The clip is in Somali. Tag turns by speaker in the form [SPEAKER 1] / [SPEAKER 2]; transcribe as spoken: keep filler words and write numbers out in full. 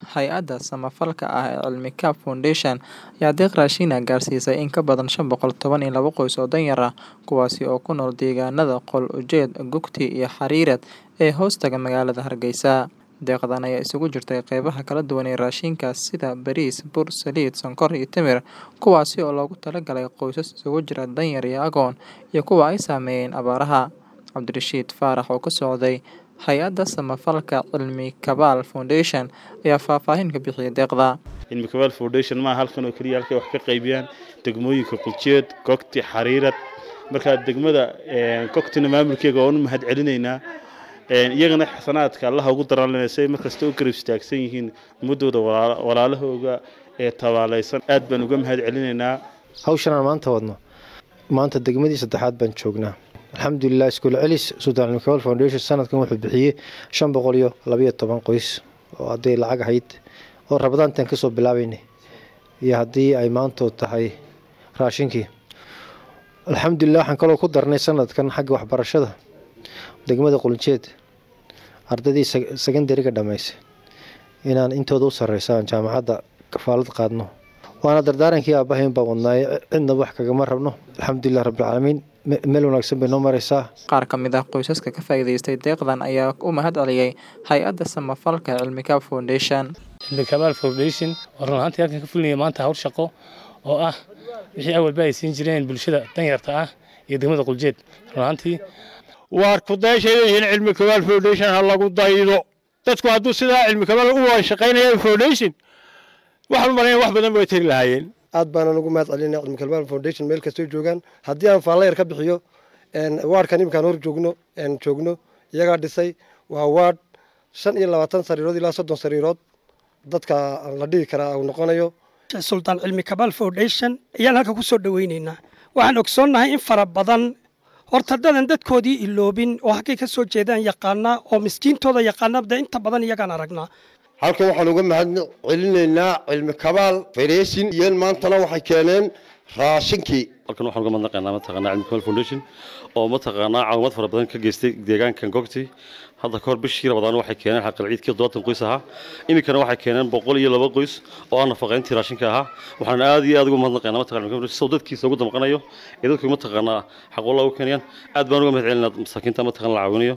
[SPEAKER 1] hay-adda samafalka ah ee Cilmi Kaab Foundation ayaa deeq raashin ah gaarsiisay in ka badan shan boqol toban iyo laba qoys oo danyar ah, kuwaasi oo ku nool deegaanada Qol Ujeed, Gogti iyo Xariirad ee hoostaga magaalada Hargeysa. Deeqdan ayaa isugu jirtay qeybaha kala duwan ee raashinkaas sida bariis, bur, saliid, sonkor iyo timir, kuwaasi oo loogu talagalay qoysas isugu jira danyar iyo agoon iyo kuwa ay saameeyeen abaaraha. Cabdirashiid Faarax oo ka socday hay-adda samafalka Cilmi Kaab Foundation ayaa faahfaahin ka bixiyay deeqda.
[SPEAKER 2] Cilmi Kaab Foundation ma halkan oo kaliya halkay wax ka qaybiyaan degmooyinka Quljeed, Gogti, Xariirad. Marka degmada Gogtina maamulkeega oo u mahad celinaynaa iyagana xasanaadka Allah ugu daranleysay markasta oo garab istaagsan yihiin mudooda walaalahooga ee tabaalaysan aad baan uga mahad celinaynaa.
[SPEAKER 3] Hawshan maanta wadno maanta degmadii saddexaad baan joognaa. alxamdulilah iskuul celis Sultan Cilmi Kaab Foundation sanadkan wuxuu bixiyay shan boqol iyo laba iyo toban qoys oo haday lacag hayd oo rabadaantan ka soo bilaabaynay iyo hadii ay maanta tahay raashinkii. alxamdulilah waxaan kaloo ku darnay sanadkan xagga waxbarashada degmada Quljeed ardadii secondary-ga dhameysay inaan intooda u sareeyaan jaamacadda kafaalad qaadno. waana dardaarankii aabahayn baa wadnaay cidna wax kaga ma rabno. alxamdulilah rabbil caalamiin meel wanaagsan bay noo maraysaa.
[SPEAKER 1] Qaar ka mid ah qoysaska ka faa'iideystay deeqdan ayaa u mahad celiyay hay-adda samafalka Cilmi Kaab Foundation.
[SPEAKER 4] Cilmi Kaab Foundation waran hanti halkan ka fulinaya maanta hawl shaqo oo ah wixii awalba ay siin jireen bulshada danyarta ah iyo degmada Quljeed. Runtii
[SPEAKER 5] waar ku daashayeen Cilmi Kaab Foundation ha lagu daydo dadku hadduu sidaa Cilmi Kaab u shaqeynayaan foundation waxaan maleeyaa wax badan way tiri lahaayeen.
[SPEAKER 6] aad baan ugu mahad celinaa Cilmi Kaab Foundation meel kasta oo joogan hadii aan faalayr ka bixiyo een waarkan imkaan hor joogno een joogno iyaga dhisay waa waad shan iyo labaatan sariirood ilaa soddon sariirood dadka la dhigi kara uu noqonayo.
[SPEAKER 7] Sultan Cilmi Kaab Foundation ayaan halka ku soo dhaweynaynaa. waxaan ogsoonahay in fara badan horta dadan dadkoodii iloobin oo halkay ka soo jeedaan yaqaana oo miskiintooda yaqaana inta badan iyagaan aragnaa.
[SPEAKER 8] halkan waxaan uga mahad celinaynaa Cilmi Kaab Foundation iyo maantana waxay keeneen raashinkii.
[SPEAKER 9] halkan waxaan uga mahadnaqaynaa mataqaanaa Cilmi Kaab Foundation oo mataqaanaa caawimad fara badan ka geystay deegaankan Gogti. hadda ka hor bishii Ramadaan waxay keeneen xaqal ciidkii todobaatan qoys ahaa. iminkana waxay keeneen boqol iyo laba qoys oo aan nafaqeyntii raashinka ahaa. waxaan aad iyo aad uga mahadnaqaynaa mataqaanaa Cilmi Kaab Foundation dadkiisa ugu damqanayo ee dadku mataqaanaa xaq walaa u keenayaan. aad baan uga mahad celinaa masaakiinta mataqaanaa la caawinayo.